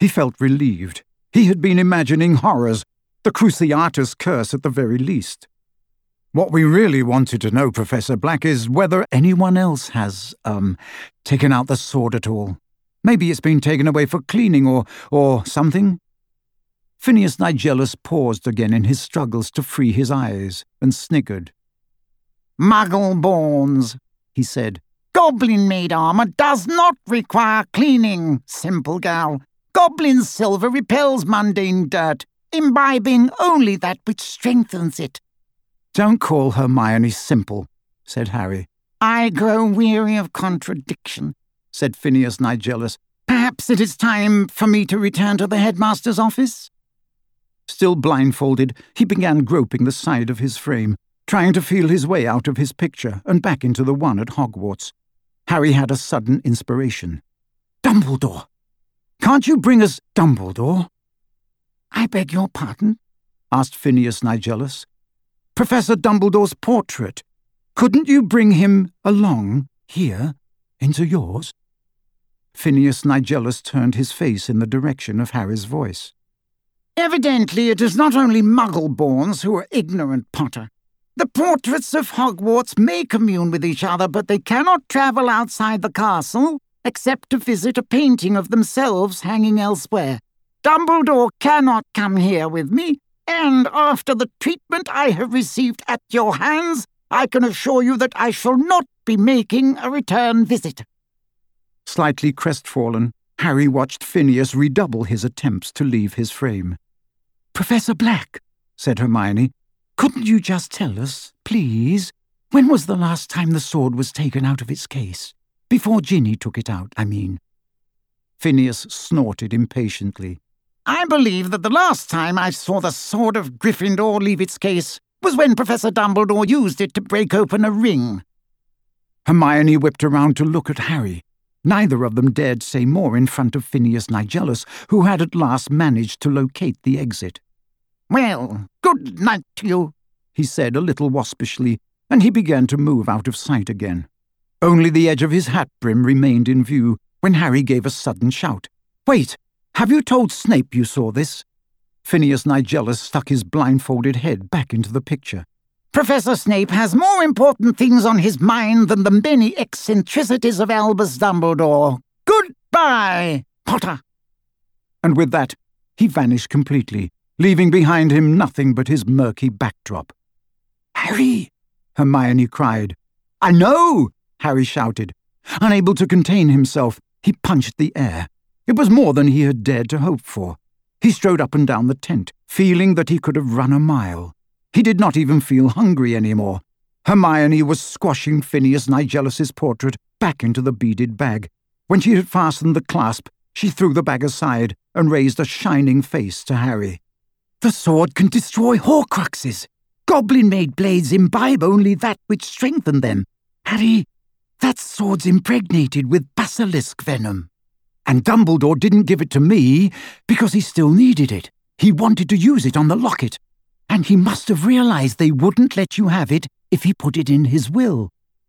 He felt relieved. He had been imagining horrors, the Cruciatus curse at the very least. What we really wanted to know, Professor Black, is whether anyone else has, taken out the sword at all. Maybe it's been taken away for cleaning or something. Phineas Nigellus paused again in his struggles to free his eyes and sniggered. Muggle-borns, he said. Goblin-made armour does not require cleaning, simple gal. Goblin silver repels mundane dirt, imbibing only that which strengthens it. Don't call Hermione simple, said Harry. I grow weary of contradiction, said Phineas Nigellus. Perhaps it is time for me to return to the headmaster's office? Still blindfolded, he began groping the side of his frame, trying to feel his way out of his picture and back into the one at Hogwarts. Harry had a sudden inspiration. Dumbledore! Can't you bring us Dumbledore? I beg your pardon? Asked Phineas Nigellus. Professor Dumbledore's portrait. Couldn't you bring him along here, into yours? Phineas Nigellus turned his face in the direction of Harry's voice. Evidently it is not only Muggle-borns who are ignorant, Potter. The portraits of Hogwarts may commune with each other, but they cannot travel outside the castle, except to visit a painting of themselves hanging elsewhere. Dumbledore cannot come here with me, and after the treatment I have received at your hands, I can assure you that I shall not be making a return visit. Slightly crestfallen, Harry watched Phineas redouble his attempts to leave his frame. Professor Black, said Hermione, couldn't you just tell us, please, when was the last time the sword was taken out of its case? Before Ginny took it out, I mean. Phineas snorted impatiently. I believe that the last time I saw the sword of Gryffindor leave its case was when Professor Dumbledore used it to break open a ring. Hermione whipped around to look at Harry. Neither of them dared say more in front of Phineas Nigellus, who had at last managed to locate the exit. Well, good night to you, he said a little waspishly, and he began to move out of sight again. Only the edge of his hat brim remained in view when Harry gave a sudden shout. Wait! Have you told Snape you saw this? Phineas Nigellus stuck his blindfolded head back into the picture. Professor Snape has more important things on his mind than the many eccentricities of Albus Dumbledore. Goodbye, Potter. And with that, he vanished completely, leaving behind him nothing but his murky backdrop. Harry! Hermione cried. I know! Harry shouted. Unable to contain himself, he punched the air. It was more than he had dared to hope for. He strode up and down the tent, feeling that he could have run a mile. He did not even feel hungry anymore. Hermione was squashing Phineas Nigellus's portrait back into the beaded bag. When she had fastened the clasp, she threw the bag aside and raised a shining face to Harry. The sword can destroy Horcruxes. Goblin-made blades imbibe only that which strengthen them. Harry, that sword's impregnated with basilisk venom. And Dumbledore didn't give it to me because he still needed it. He wanted to use it on the locket. And he must have realized they wouldn't let you have it if he put it in his will.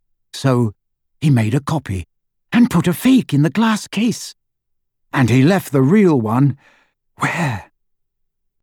So he made a copy and put a fake in the glass case. And he left the real one, where?